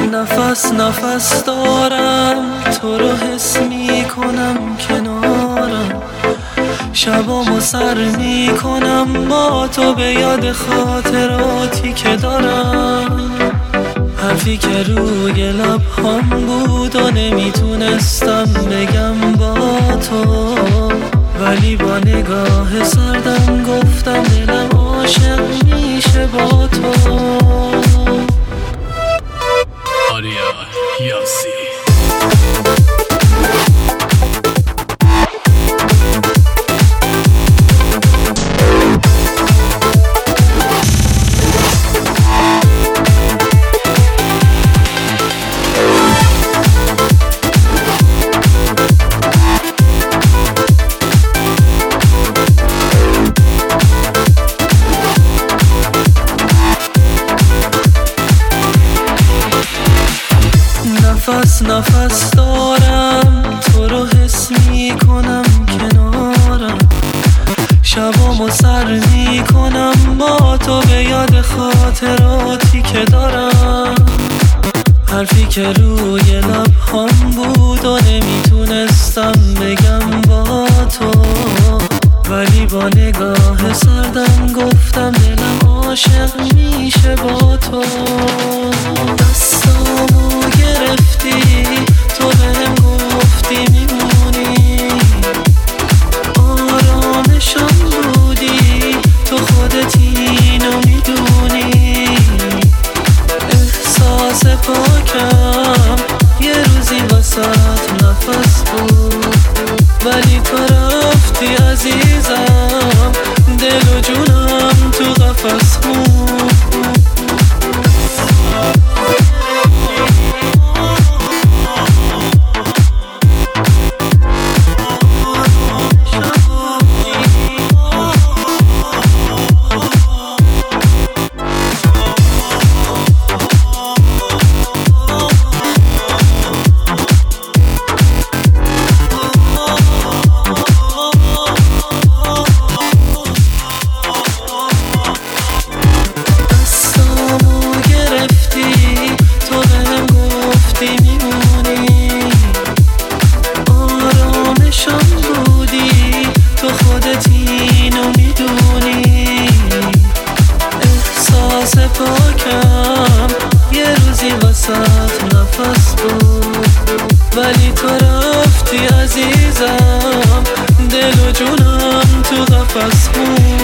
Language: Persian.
نفس نفس دارم تو رو حس می کنم کنارم، شبامو سر می کنم با تو به یاد خاطراتی که دارم. حرفی که روی لبهام بود و نمیتونستم بگم با تو، ولی با نگاه سردم گفتم دلم عاشق میشه با تو. آریا یاسی نفس نفس دارم تو رو حس می کنم کنارم، شبامو سر می کنم با تو به یاد خاطراتی که دارم. حرفی که روی لبهام بود و نمیتونستم بگم با تو، ولی با نگاه سردم گفتم دلم عاشق میشه با تو. دستامو گرفتی تو بهم گفتی میمونی، آرامشم بودی تو خودت اینو میدونی. احساس پاکم یه روزی واسه نفس بود، ولی تو رفتی عزیزم، دل و جونم تو قفس بود. پاکم یه روزی واسه نفس بود، ولی تو رفتی عزیزم، دل و جونم تو قفس بود.